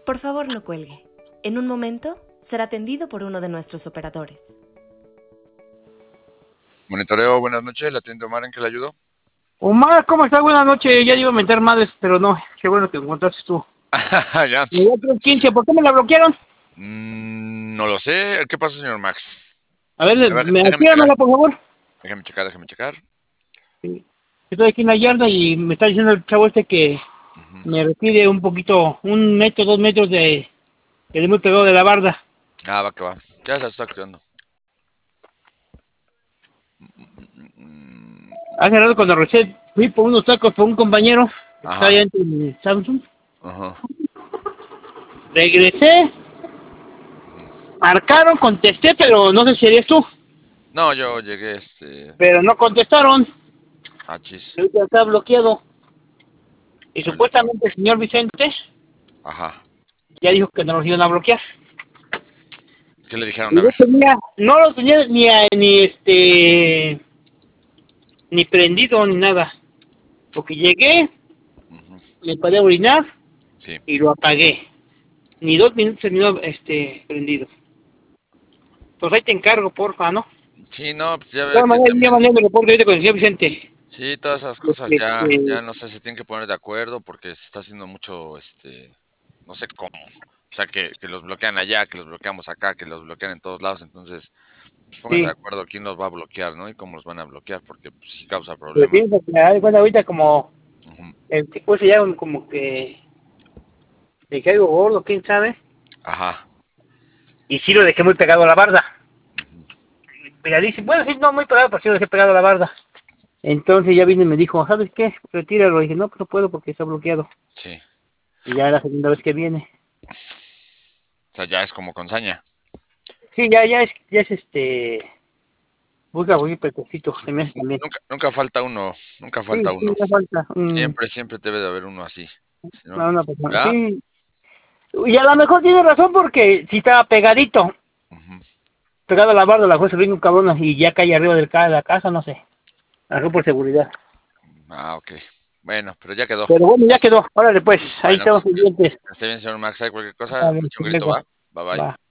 Por favor, no cuelgue. En un momento será atendido por uno de nuestros operadores. Monitoreo, buenas noches, la atiende Omar, ¿en qué le ayudo? Omar, ¿cómo estás? Buenas noches. Ya iba a meter madres, pero no. Qué bueno que encontraste tú. Ya. Me dio 315. ¿Por qué me la bloquearon? No lo sé. ¿Qué pasa, señor Max? A ver, Déjame checar. actíramela, por favor. Déjame checar. Sí. Estoy aquí en la yarda y me está diciendo el chavo este que me retire un poquito, 1 metro, 2 metros de que le muy pegado de la barda. Ah, va que va. Ya se está activando. Hace rato cuando recién fui por unos tacos por un compañero que está Ajá. allá en Samsung. Ajá. Regresé, marcaron, contesté, pero no sé si eres tú. No, yo llegué, Pero no contestaron. chis. Ahorita está bloqueado. Y Bueno, está. supuestamente el señor Vicente Ajá. ya dijo que no los iban a bloquear. ¿Qué le dijeron? Y A ver. no lo tenía ni prendido ni nada. Porque llegué, Ujú. me paré a orinar Sí. y lo apagué. Ni 2 minutos terminó prendido. Pues ahí te encargo, porfa, ¿no? Sí, no, pues ya De ve todas que maneras, ya también. mandé mi reporte ahorita con el señor Vicente. Sí, todas esas cosas Este, ya no sé, se tienen que poner de acuerdo porque se está haciendo mucho, no sé cómo. O sea, que los bloquean allá, que los bloqueamos acá, que los bloquean en todos lados. Entonces, pues pónganse de sí, acuerdo quién los va a bloquear, ¿no? Y cómo los van a bloquear, porque pues, sí causa pero problemas. pienso que hay, bueno, ahorita como Ujú. el tipo se llama como que le caigo gordo, quién sabe. Ajá. Y sí lo dejé muy pegado a la barda. Ujú. Pegadísimo. Bueno, sí, no muy pegado, pero sí lo dejé pegado a la barda. Entonces ya vino y me dijo, ¿sabes qué? Retíralo. Y dije, no, pues no puedo porque está bloqueado. Sí. Y ya es la segunda vez que viene. O sea, ya es como con saña. Sí, ya es busca muy precocito, se me hace también. Nunca falta uno, nunca Sí, falta sí, uno. me falta Siempre debe de haber uno así. Si no, una persona. ¿verdad? Sí, y a lo mejor tiene razón porque si estaba pegadito, Ujú. pegado a la barda, la jueza vino un cabrón y ya cae arriba de la casa, no sé. A lo mejor por seguridad. Ah, ok. Bueno, pero ya quedó. Pero bueno, ya quedó. Órale, pues, ahí Bueno, estamos pues pendientes. que esté bien, señor Max. ¿Hay cualquier A cosa? ver, Me eche un grito, luego. ¿va? Bye bye. Va.